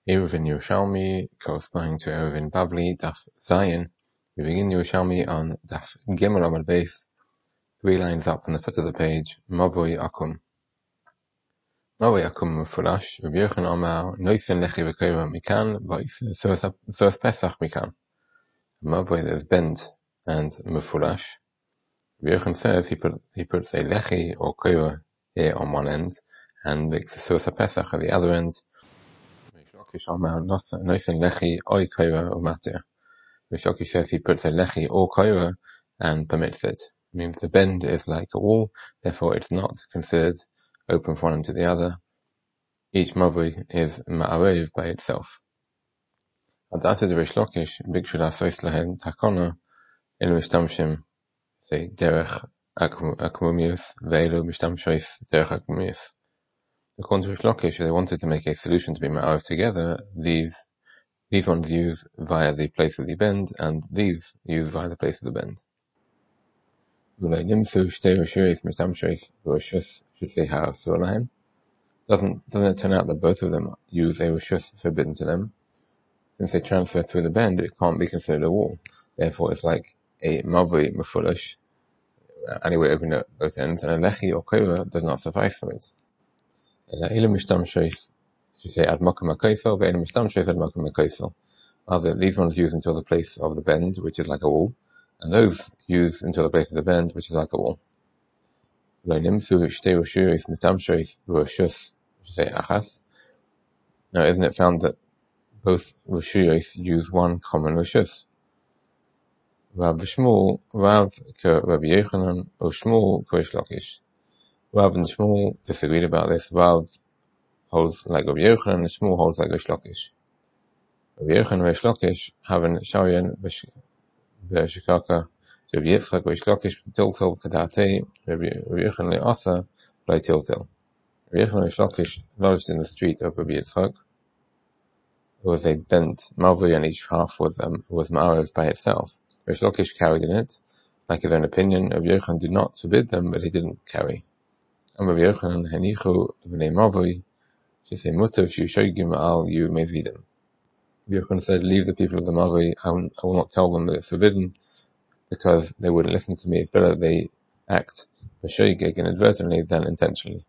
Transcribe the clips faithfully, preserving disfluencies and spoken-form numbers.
Eruvin Yerushalmi, corresponding to Eruvin Bavli, Daf Zayin. We begin Yerushalmi on Daf Gimel Amud Beis, three lines up on the foot of the page, Mavoi Akum. Mavoi Akum Mufurash, Rabbi Yochanan Amar, Noisen Lechi V'Koira Mikan, Soas Pesach Mikan. Mavoi, there's bend and Mufurash. Rabbi Yochanan says he, put, he puts a Lechi or Koira here on one end, and makes the Soas Pesach at the other end. Noisen lechi oy koira umatir. Rishoki says he puts a lechi or koira and permits it. It means the bend is like a wall, therefore it's not considered open from one end to the other. Each mavui is ma'arev by itself. Adata de Rish Lakish, bikshu la'asos lahen takona, elu mishtamshim, say derech akmumius, ve'elu mishtamshois derech akmumius. According to Rish Lakish, they wanted to make a solution to be ma'arev together. These These ones use via the place of the bend, and these use via the place of the bend. Doesn't, doesn't it turn out that both of them use a rishus forbidden to them? Since they transfer through the bend, it can't be considered a wall. Therefore, it's like a mavui mefulash, anyway open at both ends, and a lechi or koira does not suffice for it. You say ad makom hakoisel, ve'en mishtamshes ad makom hakoisel. Rather, these ones use until the place of the bend, which is like a wall, and those use until the place of the bend, which is like a wall. Now, isn't it found that both rishuyos use one common rishus? Rav Shmuel, Rav Rabbi Yochanan, or Shmuel Rish Lakish. Rav and Shmuel disagreed about this. Rav holds like Rabbi Yochanan, and Shmuel holds like Rish Lakish. Rabbi Yochanan and Rish Lakish have an Sharian B'Shikaka, Rabbi Yitzchak Rish Lakish Tiltil Kadate, Rabbi Yochanan Le'asa B'Lai Tiltil. Rabbi Yochanan Rish Lakish lodged in the street of Rabbi Yitzchak. There was a bent mavui, and each half was um, was ma'arev by itself. Rish Lakish carried in it, like his own opinion. Rabbi Yochanan did not forbid them, but he didn't carry. And Rabbi Yochanan Henichu B'nei Mavui, she said, Mutter Shushoigim Al Yu Mezidim. Rabbi Yochanan said, leave the people of the Mavui, I will, I will not tell them that it's forbidden, because they wouldn't listen to me. It's better that they act b'shoigig inadvertently than intentionally.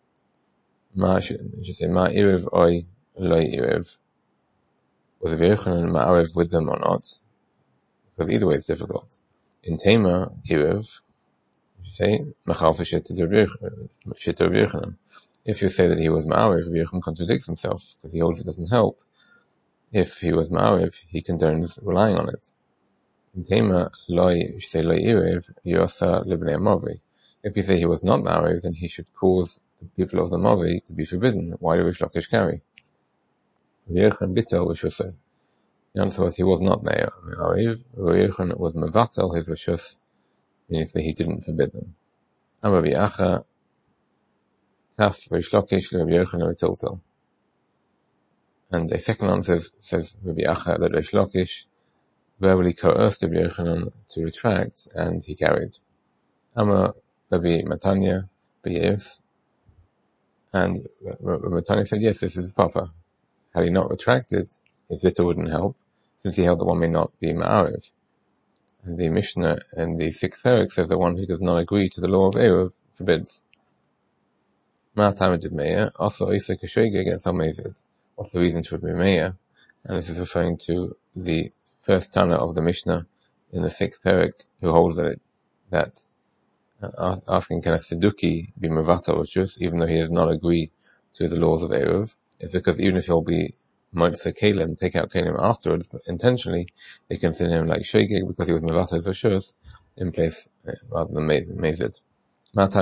Ma, she should say, Ma iriv oi loy iriv. Was Rabbi Yochanan ma'arev with them or not? Because either way it's difficult. In Tema, iriv, you say, machal f'shet Rabbi Yochanan. If you say that he was ma'arev, Rabbi Yochanan contradicts himself, because he holds it doesn't help. If he was ma'arev, he condones relying on it. In Tema, loy, you say loy iriv, yosa libnei mavi. If you say he was not ma'arev, then he should cause the people of the mavi to be forbidden. Why do Rish Lakish carry? Rabbi Yochanan bitel rishusay. The answer was he was not ma'arev. Rabbi Yochanan was mevatel his rishus, meaning that he didn't forbid them. And Rabbi Acha kaf Rish Lakish Rabbi Yochanan tiltil. And a second answer says Rabbi Acha that Rish Lakish verbally coerced Rabbi Yochanan to retract, and he carried. Amma Rabbi Matanya b'yevs, and Rabbi Matanya said, yes, this is proper. Had he not retracted, his vita wouldn't help, since he held that one may not be ma'arev. And the Mishnah in the sixth parak says that one who does not agree to the law of Erev forbids. Ma'atama did Meir, also Isa Kashoiga against Al-Mezid. What's the reason to Rabbi Meir? And this is referring to the first Tana of the Mishnah in the sixth parak, who holds that, it, that uh, asking can a Seduki be Mavatal Rishus, even though he does not agree to the laws of Erev, it's because even if he'll be Moitza Kalim, take out Kalim afterwards, but intentionally, they consider him like Shogeg because he was Mavatal Rishus in place uh, rather than Mezid. What's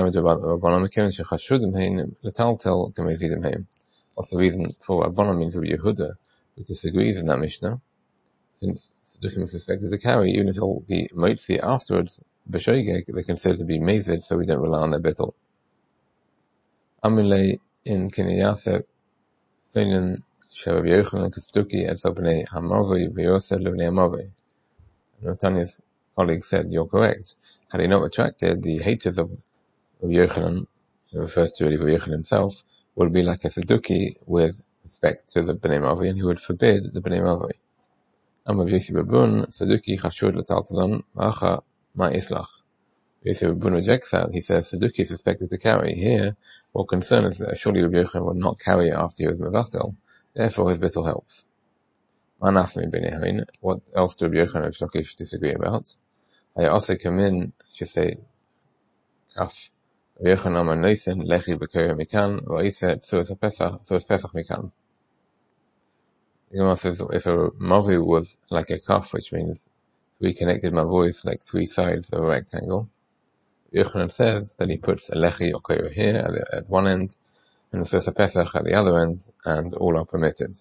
the reason for Rabbanan means Rabbi Yehuda, who disagrees in that Mishnah, since Sedukim is suspected to carry, even if he'll be Moitzi afterwards, B'Shogeg, they consider to be Mezid, so we don't rely on their bittul. Amilei in Kiniyaseh, Soinen, Rabbi Yochanan Kestuki, et Sobnei Hamavi, V'Yoseh Levnei Hamavi. Natanya's colleague said, you're correct. Had he not retracted, the haters of Rabbi Yochanan, who refers to Rabbi Yochanan himself, would be like a Seduki with respect to the Bnei Mavi, and he would forbid the Bnei Mavi. Amma Yossi Babun, Saduki Chashud L'Taltalan, Acha Ma Islach. Yossi Babun rejects that. He says Saduki is expected to carry. Here, what concern is that surely Rabbi Yochanan would not carry after he was Mevatel, therefore his bittul helps. Manafmi Bnei Hain, what else do Rabbi Yochanan and Shlokish disagree about? I also come in, I should say, Kaf. Rabbi Yochanan Amar Noisen, Lechi B'Kerem Mikan, V'Aisa Tzuas Pesach, Tzuas Pesach Mikan. The Gemara says if a mavi was like a kaf, which means three connected mavois, like three sides of a rectangle, Yochanan says that he puts a lechi or koyo here at, the, at one end, and a Tzuas Pesach at the other end, and all are permitted.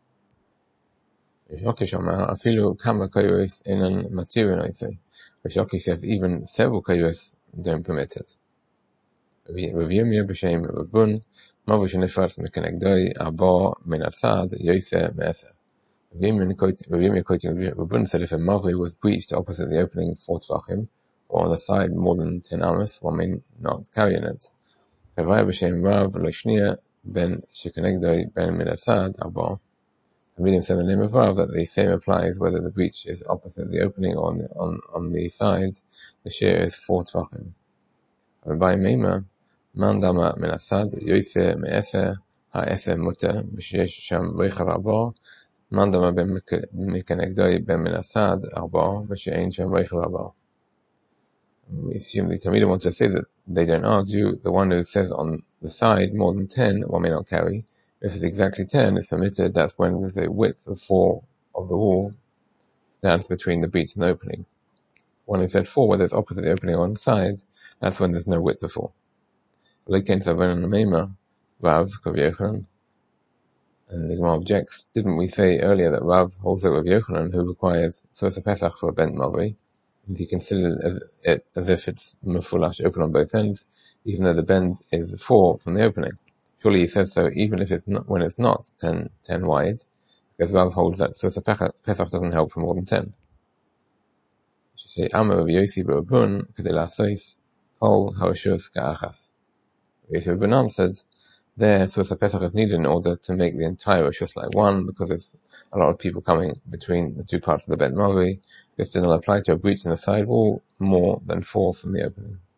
Rishoki Shomar, afilu kama koyos inan matirin, I say. Rishoki says even several koyos don't permit it. Rav Yirmiyah b'shem Rabun, mavu shenifratz mekenegdoi abo min atzad yoseh me'eser. Rav Yirmiyah quoting Rabun said if a mavu was breached opposite the opening four tvachim, or on the side more than ten amos, one may not carry in it. Ravaya b'shem Rav lo shniya ben shekenegdoi ben min atzad abo. Rabbi said in the name of Rav that the same applies whether the breach is opposite the opening or on the, on, on the side. The shear is four tvachim. Rabbi Meimah Man dama min asad yoseh me'eser ha'eser muter b'sheyesh sham reichav arba. Man dama ben mekenegdoi ben min asad arba b'she'ein sham reichav arba. We assume the Talmidim want to say that they don't argue. The one who says on the side more than ten, one may not carry. If it's exactly ten, it's permitted. That's when the width of four of the wall stands between the breach and the opening. One who said four, whether it's opposite the opening or on the side, that's when there's no width of four. Rav and the Gemara objects, didn't we say earlier that Rav holds out Rav Yochanan, who requires Tzuas Pesach for a bent mavi, and he considers it as if it's mefulash, open on both ends, even though the bend is four from the opening. Surely he says so even if it's not, when it's not ten, ten wide, because Rav holds that Tzuas Pesach doesn't help for more than ten. You should say, Amar Rav Yossi B'Rabun, Kedei La'asos, Kol Ha'Rishus Ka'achas. Yosef Banan said, there, Tzuas Pesach is needed in order to make the entire Rishus like one, because there's a lot of people coming between the two parts of the bent mavi. This does not apply to a breach in the side wall more than four from the opening.